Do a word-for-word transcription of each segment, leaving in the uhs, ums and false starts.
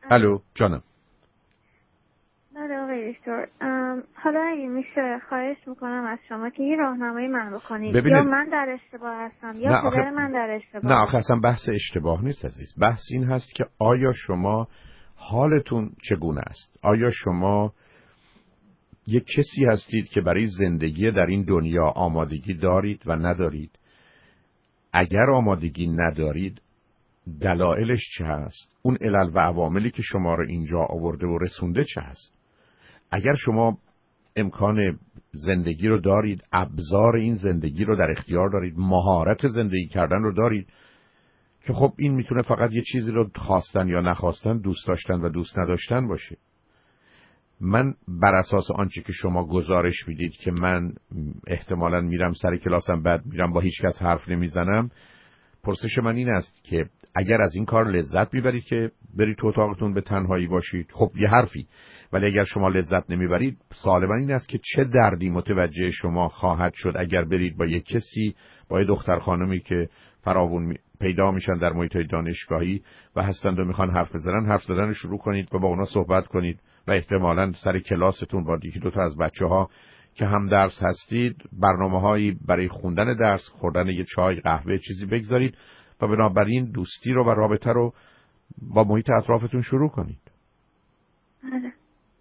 الو جانم. بله آقای دکتر، حالا اگه میشه خواهش میکنم از شما که یه راهنمایی من بکنید. ببینید... یا من در اشتباه هستم یا نه پدر آخه... من در اشتباه. نه آخه اصلا بحث اشتباه نیست عزیز. بحث این هست که آیا شما حالتون چگونه است؟ آیا شما یک کسی هستید که برای زندگی در این دنیا آمادگی دارید و ندارید؟ اگر آمادگی ندارید دلایلش چه هست؟ اون علل و عواملی که شما رو اینجا آورده و رسونده چه هست؟ اگر شما امکان زندگی رو دارید، ابزار این زندگی رو در اختیار دارید، مهارت زندگی کردن رو دارید، که خب این میتونه فقط یه چیزی رو خواستن یا نخواستن، دوست داشتن و دوست نداشتن باشه. من بر اساس آنچه که شما گزارش میدید که من احتمالاً میرم سر کلاسم بعد میرم با هیچ کس حرف نمیزنم، پرسش من این است که اگر از این کار لذت میبرید که برید تو اتاقتون به تنهایی باشید، خب یه حرفی. ولی اگر شما لذت نمیبرید، سوال من این است که چه دردی متوجه شما خواهد شد اگر برید با یک کسی، با یک دختر خانمی که فراوون پیدا میشن در محیط دانشگاهی و هستند و میخوان حرف بزنن، حرف زدن شروع کنید و با اونا صحبت کنید و احتمالاً سر کلاستون با یکی دو تا از بچه‌ها که هم درس هستید برنامه‌هایی برای خوندن درس، خوردن یه چای، قهوه، چیزی بگذارید و بنابراین دوستی رو و رابطه رو با محیط اطرافتون شروع کنید. آره.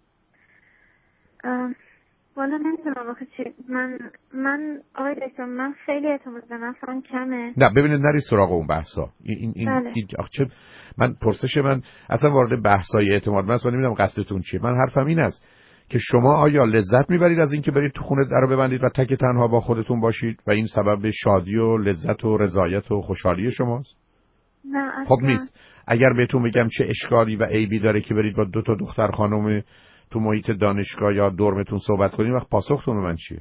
والا نمیدونم آخه چی. من من آقای دکتر من خیلی اعتماد به نفسم کمه. نه ببینید نری سراغ اون بحثا. این این این, بله. این آخه چه من پرسش من اصلا وارد بحثای اعتماد من اصلا نمیدونم قصدتون چیه. من حرفم این است که شما آیا لذت میبرید از اینکه برید تو خونه درو ببندید و تک تنها با خودتون باشید و این سبب شادی و لذت و رضایت و خوشحالی شماست؟ نه اصلا. خب نیست. اگر بهتون بگم چه اشکالی و عیبی داره که برید با دو تا دختر خانم تو محیط دانشگاه یا دورمتون صحبت کنید، وقت پاسختون به من چیه؟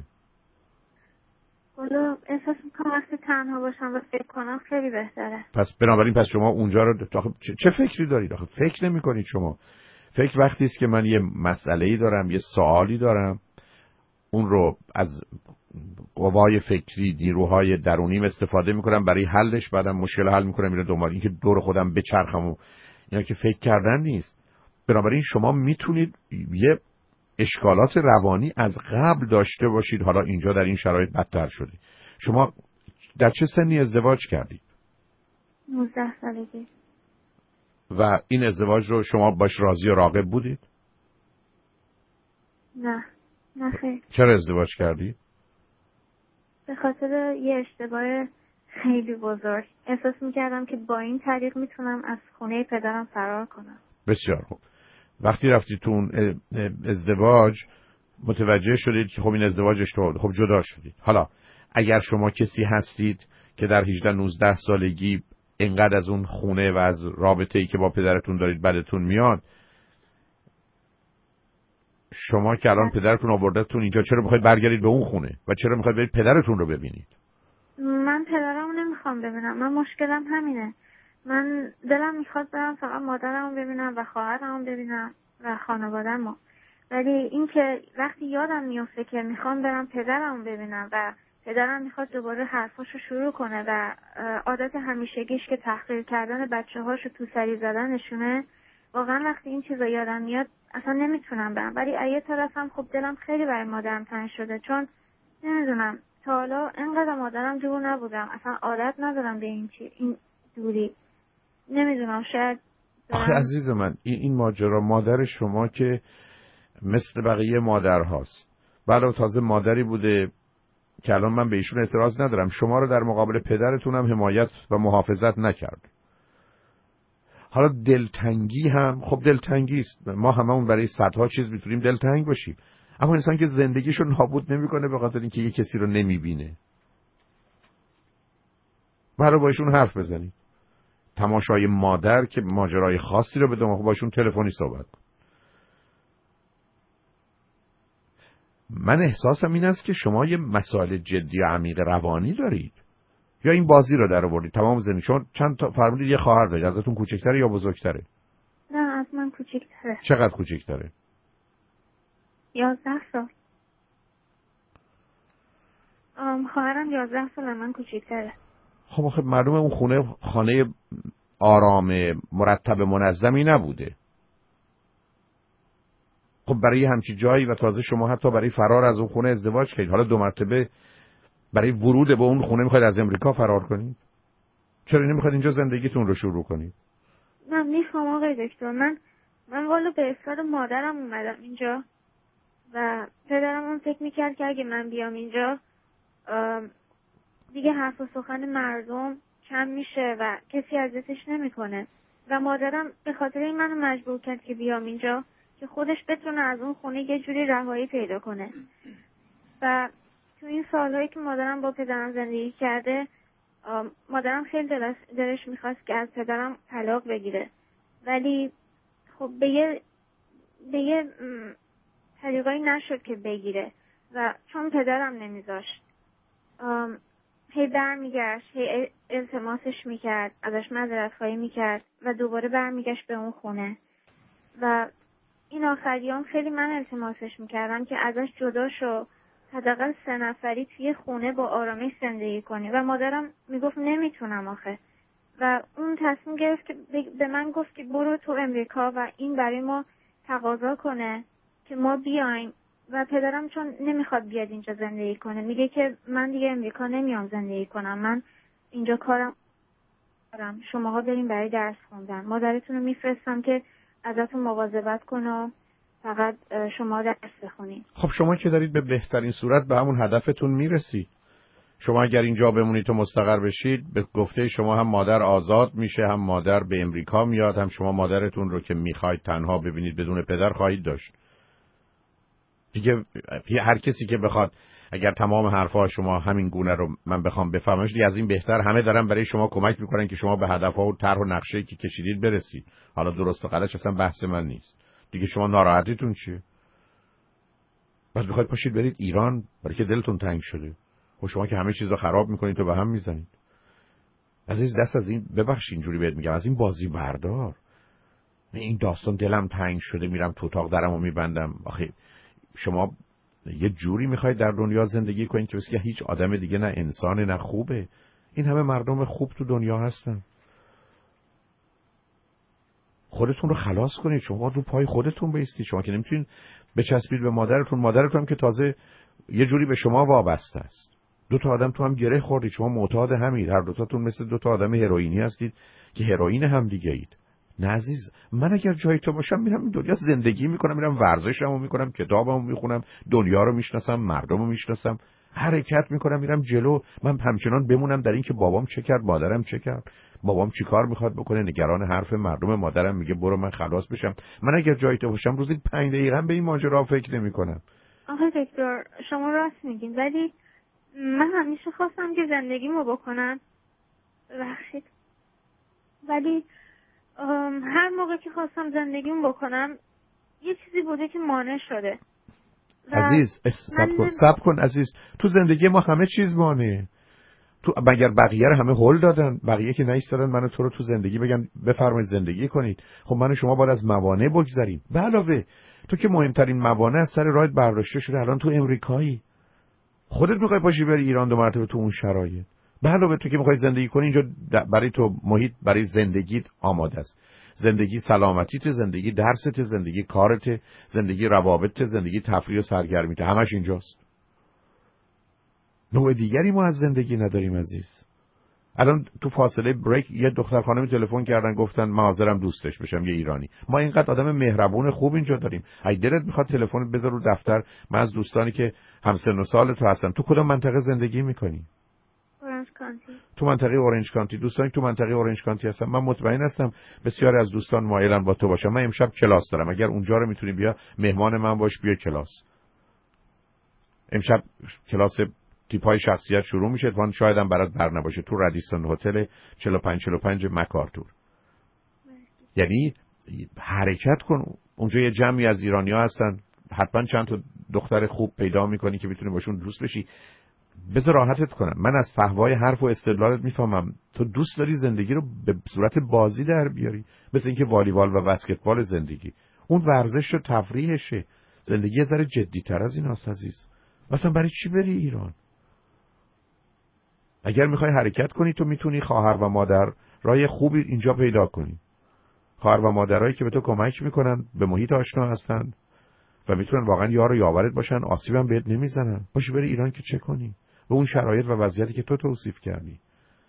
والا احساس میکنم وقتی تنها باشم و فکر کنم خیلی بهتره. پس بنابراین پس شما اونجا رو چه, چه فکری دارید؟ آخه فکر نمی کنید شما. فکر وقتی است که من یه مسئله‌ای دارم، یه سوالی دارم، اون رو از قوای فکری، نیروهای درونیم استفاده میکنم برای حلش، بعدم مشکل حل میکنم میره دنبال این که دور خودم بچرخم و اینا که فکر کردن نیست. بنابراین شما میتونید یه اشکالات روانی از قبل داشته باشید، حالا اینجا در این شرایط بدتر شده. شما در چه سنی ازدواج کردید؟ نوزده سالگی. و این ازدواج رو شما باش راضی و راغب بودید؟ نه نه خیر. چرا ازدواج کردید؟ به خاطر یه اشتباه خیلی بزرگ. احساس میکردم که با این طریق میتونم از خونه پدرم فرار کنم. بسیار خوب. وقتی رفتید تو اون ازدواج متوجه شدید که خب این ازدواج اشتباه، خب جدا شدید. حالا اگر شما کسی هستید که در هجده نوزده سالگی اینقدر از اون خونه و از رابطه‌ای که با پدرتون دارید بدتون میاد، شما که الان پدرتون آوردتون اینجا، چرا میخواید برگردید به اون خونه و چرا میخواید برید پدرتون رو ببینید؟ من پدرمو نمیخوام ببینم. من مشکلم همینه. من دلم میخواد برم فقط مادرمو ببینم و خواهرمو ببینم و خانواده‌مو. ولی اینکه وقتی یادم میفته که میخوام برم پدرمو ببینم و پدرم میخواد دوباره حرفاشو شروع کنه و عادت همیشگیش که تحقیر کردن بچه‌هاشو تو سری زدنشونه، واقعا وقتی این چیزا یادم میاد اصلا نمیتونم برم. ولی از یه طرفم خب دلم خیلی برای مادرم تنگ شده، چون نمیدونم تا حالا اینقدر مادرم دور نبودم، اصلا عادت ندارم به این چی این دوری. نمیدونم شاید آخه عزیز من این این ماجرا، مادر شما که مثل بقیه مادر هاست، بله تازه مادری بوده که الان من به ایشون اعتراض ندارم، شما رو در مقابل پدرتونم حمایت و محافظت نکرد. حالا دلتنگی هم خب دلتنگی است، ما هممون برای صدها چیز میتونیم دلتنگ باشیم، اما انسان که زندگیشو نابود نمیکنه به خاطر اینکه یه کسی رو نمیبینه. برای باشون حرف بزنید. تماشای مادر که ماجرای خاصی رو بدون باشون تلفنی صحبت کن. من احساسم این است که شما یه مسائل جدی و عمیق روانی دارید یا این بازی رو در آوردید تمام زندگی. چون چند تا فرمودید یه خواهر دارید، ازتون کوچکتره یا بزرگتره؟ نه از من کوچکتره. چقدر کوچکتره؟ یازده سال. ام خواهرم یازده سال من کوچکتره. خب آخه معلومه اون خونه خانه آرام مرتب منظمی نبوده. خب برای همچی جایی و تازه شما حتی برای فرار از اون خونه ازدواج کردید، حالا دو مرتبه برای ورود به اون خونه میخواید از امریکا فرار کنید؟ چرا نمیخواید اینجا زندگیتون رو شروع کنید؟ من میخوام آقای دکتر. من من والا به اصرار مادرم اومدم اینجا و پدرم اون فکر میکرد که اگه من بیام اینجا دیگه حرف و سخن مردم کم میشه و کسی اذیتش نمیکنه و مادرم به خاطر این منو مجبور کرد که بیام اینجا که خودش بتونه از اون خونه یه جوری رهایی پیدا کنه. و تو این سالهایی که مادرم با پدرم زندگی کرده، مادرم خیلی دلش, دلش میخواست که از پدرم طلاق بگیره، ولی خب به یه به یه طریقایی نشد که بگیره و چون پدرم نمیذاشت هی برمیگشت، هی التماسش میکرد، ازش معذرت خواهی میکرد و دوباره برمیگشت به اون خونه. و این آخریام خیلی من التماسش میکردم که ازش جدا شو، حداقل سه نفری توی خونه با آرامش زندگی کنی و مادرم میگفت نمیتونم آخه. و اون تصمیم گرفت که به من گفت که برو تو امریکا و این برای ما تقاضا کنه که ما بیایم و پدرم چون نمیخواد بیاد اینجا زندگی کنه میگه که من دیگه امریکا نمیام زندگی کنم، من اینجا کارم دارم، شماها بریم برای درس خوندن، مادرتون رو میفرستم که ازتون مواظبت کنه فقط شما درس بخونید. خب شما که دارید به بهترین صورت به همون هدفتون میرسید. شما اگر اینجا بمونید و مستقر بشید، به گفته شما هم مادر آزاد میشه، هم مادر به امریکا میاد، هم شما مادرتون رو که میخواید تنها ببینید بدون پدر خواهید داشت. دیگه هر کسی که بخواد، اگر تمام حرفها شما همین گونه رو من بخوام بفهممش، دیگه از این بهتر همه دارن برای شما کمک میکنن که شما به هدفها و طرح و نقشه‌ای که کشیدید برسید. حالا درست و غلط اصلا بحث من نیست. دیگه شما ناراحتیتون چیه؟ بس بخواید پاشید برید ایران برای که دلتون تنگ شده. خب شما که همه چیز رو خراب میکنید و به هم میزنید. عزیز دست از این ببخش اینجوری بهت میگم، از این بازی بردار. این داستان دلم تنگ شده میرم تو اتاق درمو میبندم. آخه شما یه جوری میخواید در دنیا زندگی کنید که واسه هیچ آدم دیگه نه انسانه نه خوبه. این همه مردم خوب تو دنیا هستن. خودتون رو خلاص کنید، شما رو پای خودتون بایستید. شما که نمیتونید بچسبید به مادرتون. مادرتون هم که تازه یه جوری به شما وابسته است. دو تا آدم تو هم گره خوردید، شما معتاد همید، هر دو تاتون مثل دو تا آدم هروئینی هستید که هروئین هم دیگه اید. نه عزیز، من اگر جای تو باشم میرم این دنیا زندگی میکنم، میرم ورزشمو میکنم، کتابمو میخونم، دنیا رو میشناسم، مردمو میشناسم، حرکت میکنم، میرم جلو. من همچنان بمونم در این که بابام چه کرد، مادرم چه کرد، بابام چی کار میخواد بکنه، نگران حرف مردم، مادرم میگه برو من خلاص بشم. من اگر جای تو باشم روزی پنج دقیقه به این ماجرا فکر نمیکنم. آخه دکتر شما راست میگین، ولی من همیشه خواستم که زندگیمو بکنم، ببخشید، ولی هر موقع که خواستم زندگیمو بکنم یه چیزی بوده که مانع شده. عزیز سب کن سب کن عزیز، تو زندگی ما همه چیز مانعه. تو مگر بقیه رو همه هول دادن؟ بقیه که نایستادن منو تو رو تو زندگی بگن بفرمایید زندگی کنید. خب من و شما باید از موانع بگذریم. به علاوه تو که مهمترین موانع از سر راهت برداشته شده، الان تو امریکایی، خودت میخوای پاشی بری ایران دو مرتبه تو اون شرایط. به علاوه تو که میخوای زندگی کنی اینجا برای تو محیط برای زندگیت آماده است. زندگی سلامتیت، زندگی درست، زندگی کارت، زندگی روابط، زندگی تفریح و سرگرمیت، همش اینجاست. نوع دیگری ما از زندگی نداریم عزیز. الان تو فاصله بریک یه دختر خانم تلفن کردن گفتن من حاضرم دوستش بشم، یه ایرانی. ما اینقدر آدم مهربون خوب اینجا داریم. اگه دلت میخواد تلفنت بذار رو دفتر. من از دوستانی که همسن و سال تو هستن. تو کدوم منطقه زندگی میکنی؟ اورنج کانتی. تو منطقه اورنج کانتی. دوستانی تو منطقه اورنج کانتی هستن. من مطمئن هستم بسیاری از دوستان مایلن با تو باشن. من امشب کلاس دارم، اگر اونجا رو میتونی بیا مهمان من باش، بیا کلاس. امشب کلاس تیپ‌های شخصیت شروع میشه. وان شاید هم برات بر نباشه. تو رادیسون هتل چهل و پنج چهل و پنج مکارتور. یعنی حرکت کن. اونجا یه جمعی از ایرانی‌ها هستن. حتما چند تا دختر خوب پیدا میکنی که بتونی باشون دوست بشی. بذار راحتت کنم. من از فحوای حرف و استدلالت میفهمم. تو دوست داری زندگی رو به صورت بازی در بیاری، مثل اینکه والیبال و بسکتبال زندگی. اون ورزش و تفریحشه. زندگی یه ذره جدی‌تر از این است عزیز. مثلا برای چی بری ایران؟ اگر میخوای حرکت کنی تو میتونی خواهر و مادر راه خوبی اینجا پیدا کنی. خواهر و مادرایی که به تو کمک میکنن، به محیط آشنا هستن، و میتونن واقعا یار و یاورت باشن، آسیبم بهت نمیزنن. باشی بری ایران که چه کنی و اون شرایط و وضعیتی که تو توصیف کردی.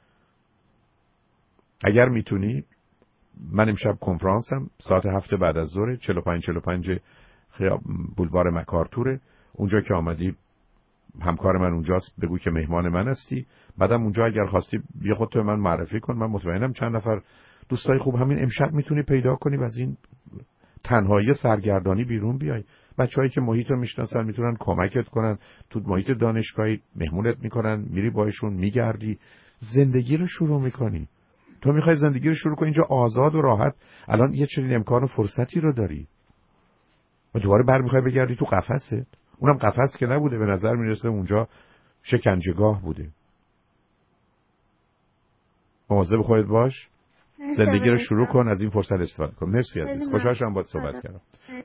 اگر میتونی من امشب کنفرانسم ساعت هفت بعد از ظهر، چهل و پنج چهل و پنج خیاب بولوار مکارتوره. اونجا که آمدی همکار من اونجاست، بگو که مهمان من هستی. بعدم اونجا اگر خواستی بیا خودت به من معرفی کن، من مطمئنم چند نفر دوستای خوب همین امشب میتونی پیدا کنی و از این تنهایی سرگردانی بیرون بیای. بچه‌هایی که محیط رو میشناسن میتونن کمکت کنن، تو محیط دانشگاهی مهمونت میکنن، میری باهاشون میگردی، زندگی رو شروع میکنی. تو میخوای زندگی رو شروع کنی اینجا آزاد و راحت، الان یه چنین امکان و فرصتی رو داری و دوباره بر میخوای بگردی تو قفست. اونم قفس که نبوده، به نظر میرسه اونجا شکنجهگاه بوده. مواظب خودت باش، زندگی رو شروع کن، از این فرصت استفاده کن. مرسی عزیز، خوشحال شدم باهات صحبت کردم.